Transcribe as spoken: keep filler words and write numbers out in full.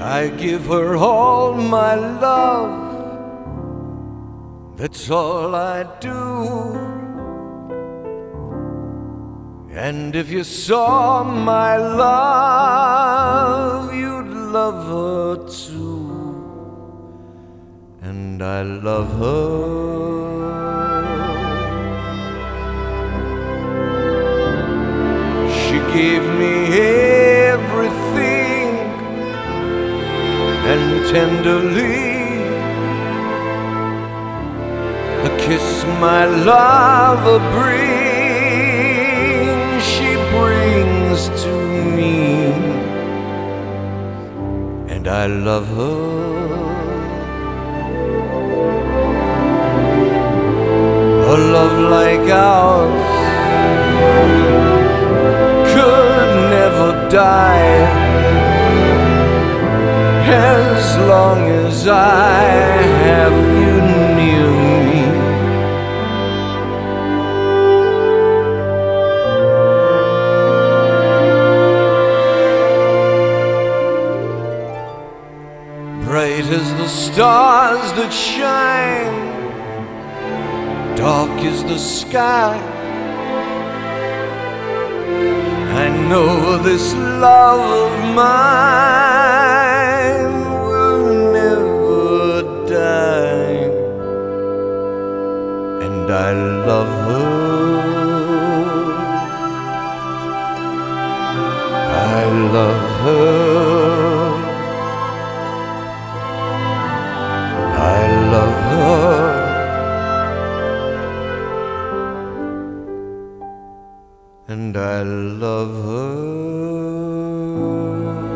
I give her all my love, that's all I do. And if you saw my love, you'd love her too. And I love her. She gave me everything, and tenderly a kiss my lover brings, she brings to me, and I love her. A love like ours could never die, as long as I have you near me. Bright as the stars that shine, dark is the sky. I know this love of mine will never die, and I love her. I love her. I love her. And I love her.